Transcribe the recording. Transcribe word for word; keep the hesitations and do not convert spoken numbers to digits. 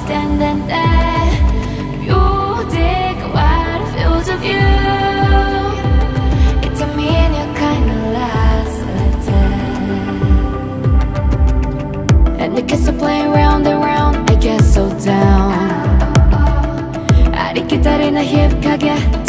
standing there, beauty wide fields of you. It's a mean you kinda lost it. And the kids are playing round and round, I get so down. ありきたりな日陰